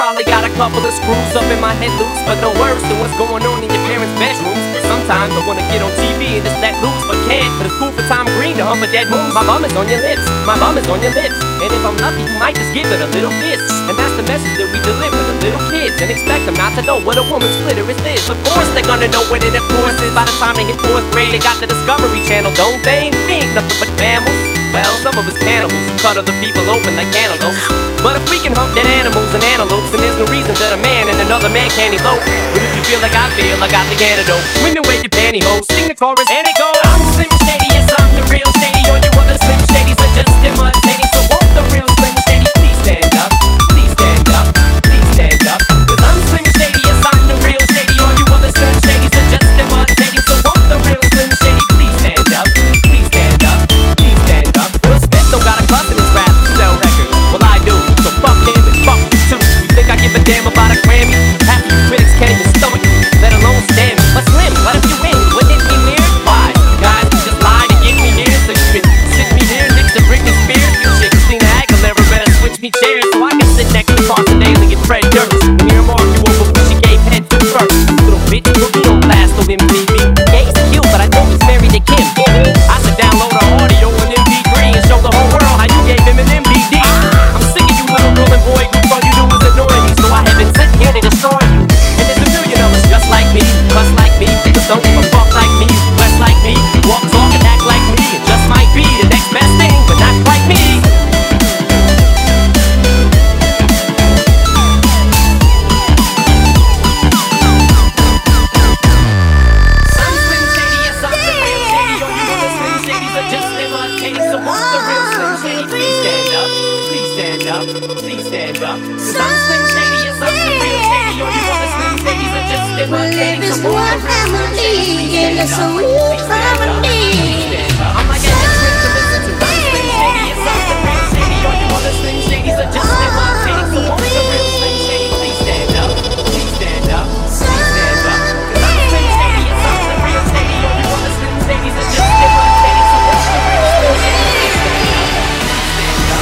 probably got a couple of screws up in my head loose, but no worse than what's going on in your parents' bedrooms. Sometimes I wanna get on TV and just let loose, but can't. But it's cool for Tom Green to hump a dead moon. My bum is on your lips, my bum is on your lips. And if I'm lucky, you might just give it a little kiss. And that's the message that we deliver to little kids, and expect them not to know what a woman's clitoris is. Of course they're gonna know what it of course is. By the time they hit 4th grade, they got the Discovery Channel, don't they? We ain't nothing but mammals. Well, some of us cannibals who cut other people open like antelopes. But if we can hump dead animals and antelopes, then there's no reason that a man and another man can't elope. But if you feel like I feel, I got the antidote. Women wear your pantyhose, sing the chorus and it goes. I'm Slim Shady, yes I'm the real Shady. All you other Slim Shadys are just imitating. So won't the real Slim Shady please stand up? Please stand up, please stand up. 'Cause I'm Slim Shady, yes I'm the real Shady. All you other Slim Shadys are just imitating. So won't the real Slim Shady please stand up? Please stand up, please stand up. Will Smith don't got a club in his rap to sell records. Well I do, so fuck him and fuck you too. You think I give a damn about a Grammy? Half of you critics can't even stomach you, let alone stand me. But Slim, what if you win? Wouldn't it be weird? Why? Guys, you just lied to get me here so you can sit me here next to Britney Spears. You shit, Christina Aguilera better switch me chairs so I can sit next to Carson Daly and Fred Durst and hear him argue over who she gave head to first. Little bitch, put me on blast on MTV. Yeah, he's cute, but I think he's married to Kim. I should download her audio on MP3 and show the whole world how you gave him an MVD. I'm sick of you little rolling boy group, all you do is annoy me, so I have been sitting here to destroy you. And there's a million of us just like me, cuss like me, just don't give a fuck like me, dress like me, walk, talk, and act like me. It just might be the next best thing, but not quite me. Please stand up. 'Cause I'm Slim Shady, yes I'm the real Shady. All you other Slim Shadys are just imitating. This one family, yeah, it's a real family. I'm like a hit to listen to. I'm Slim Shady, yes I'm the real Shady. All you other Slim Shadys are just imitating. So won't the real Slim Shady please stand up? Please stand up. Please stand up. 'Cause I'm Slim Shady, yes I'm the real Shady. All you other Slim Shadys are just imitating. So won't the real Slim Shady please stand up? Please stand up.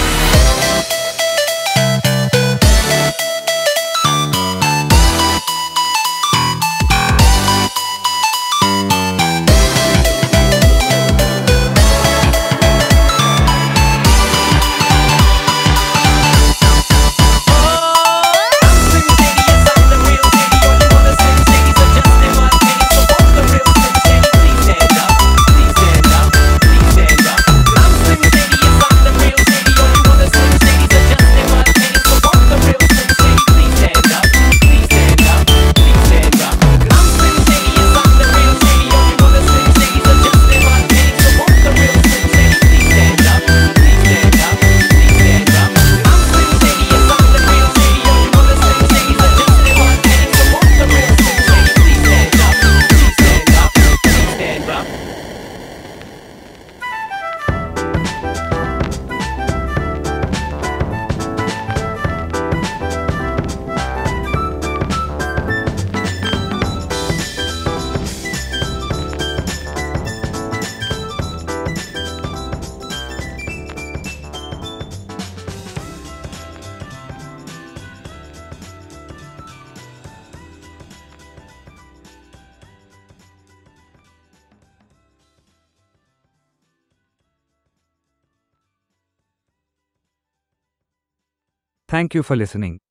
Thank you for listening.